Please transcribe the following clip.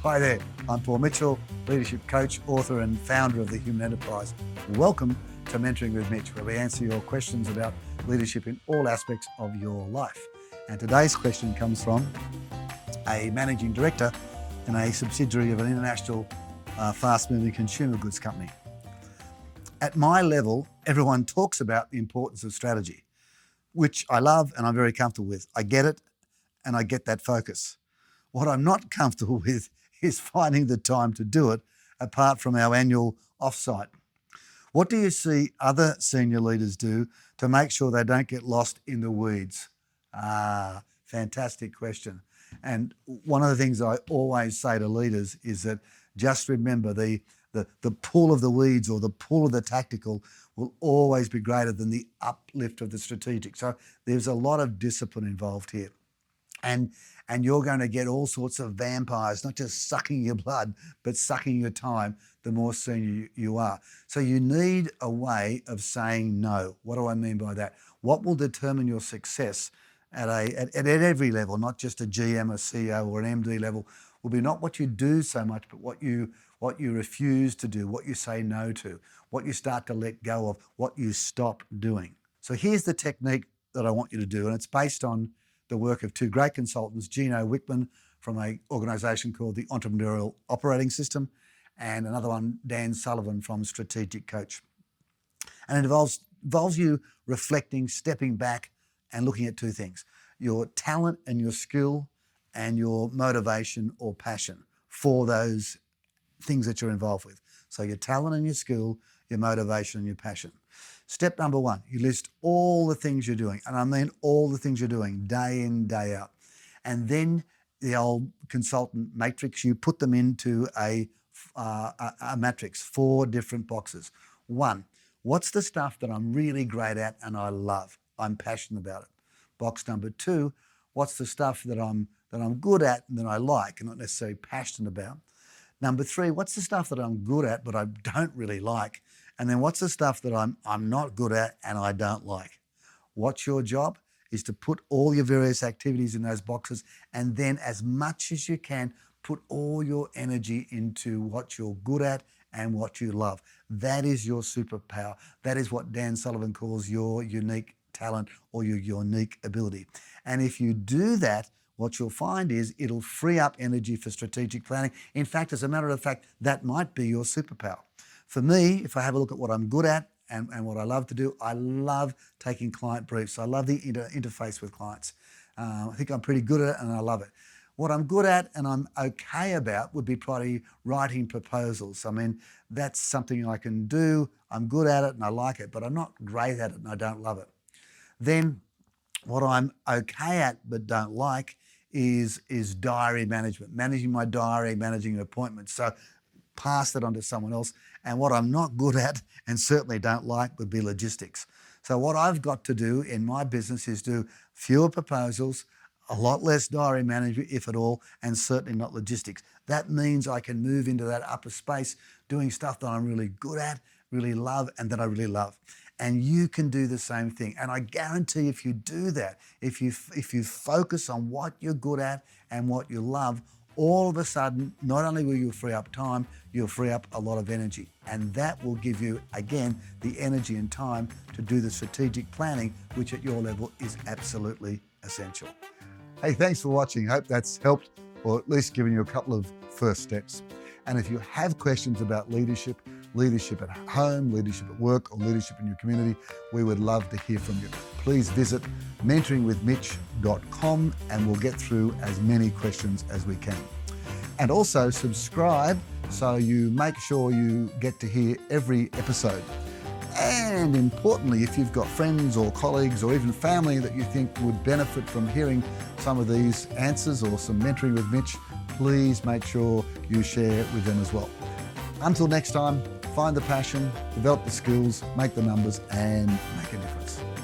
Hi there, I'm Paul Mitchell, leadership coach, author and founder of The Human Enterprise. Welcome to Mentoring with Mitch, where we answer your questions about leadership in all aspects of your life. And today's question comes from a managing director in a subsidiary of an international fast-moving consumer goods company. At my level, everyone talks about the importance of strategy, which I love and I'm very comfortable with. I get it and I get that focus. What I'm not comfortable with is finding the time to do it apart from our annual offsite. What do you see other senior leaders do to make sure they don't get lost in the weeds? Fantastic question. And one of the things I always say to leaders is that just remember the pull of the weeds or the pull of the tactical will always be greater than the uplift of the strategic. So there's a lot of discipline involved here. And you're going to get all sorts of vampires, not just sucking your blood, but sucking your time the more senior you are. So you need a way of saying no. What do I mean by that? What will determine your success at every level, not just a GM, a CEO or an MD level, will be not what you do so much, but what you refuse to do, what you say no to, what you start to let go of, what you stop doing. So here's the technique that I want you to do, and it's based on the work of two great consultants, Gino Wickman from an organisation called the Entrepreneurial Operating System, and another one, Dan Sullivan from Strategic Coach. And it involves you reflecting, stepping back and looking at two things: your talent and your skill and your motivation or passion for those things that you're involved with. So your talent and your skill, your motivation and your passion. Step number one, you list all the things you're doing, and I mean all the things you're doing day in, day out. And then the old consultant matrix, you put them into a matrix, 4 different boxes. 1, what's the stuff that I'm really great at and I love? I'm passionate about it. Box number 2, what's the stuff that I'm good at and that I like and not necessarily passionate about? Number 3, what's the stuff that I'm good at but I don't really like? And then what's the stuff that I'm not good at and I don't like? What's your job is to put all your various activities in those boxes, and then as much as you can, put all your energy into what you're good at and what you love. That is your superpower. That is what Dan Sullivan calls your unique talent or your unique ability. And if you do that, what you'll find is it'll free up energy for strategic planning. In fact, as a matter of fact, that might be your superpower. For me, if I have a look at what I'm good at and what I love to do, I love taking client briefs. I love the interface with clients. I think I'm pretty good at it and I love it. What I'm good at and I'm okay about would be probably writing proposals. I mean, that's something I can do. I'm good at it and I like it, but I'm not great at it and I don't love it. Then what I'm okay at but don't like is diary management, managing my diary, managing appointments. So pass that on to someone else. And what I'm not good at and certainly don't like would be logistics. So what I've got to do in my business is do fewer proposals, a lot less diary management, if at all, and certainly not logistics. That means I can move into that upper space doing stuff that I'm really good at, really love, and that I really love. And you can do the same thing. And I guarantee if you do that, if you focus on what you're good at and what you love, all of a sudden, not only will you free up time, you'll free up a lot of energy. And that will give you, again, the energy and time to do the strategic planning, which at your level is absolutely essential. Hey, thanks for watching. Hope that's helped, or at least given you a couple of first steps. And if you have questions about leadership at home, leadership at work, or leadership in your community, we would love to hear from you. Please visit mentoringwithmitch.com and we'll get through as many questions as we can. And also subscribe so you make sure you get to hear every episode. And importantly, if you've got friends or colleagues or even family that you think would benefit from hearing some of these answers or some mentoring with Mitch, please make sure you share with them as well. Until next time, find the passion, develop the skills, make the numbers, and make a difference.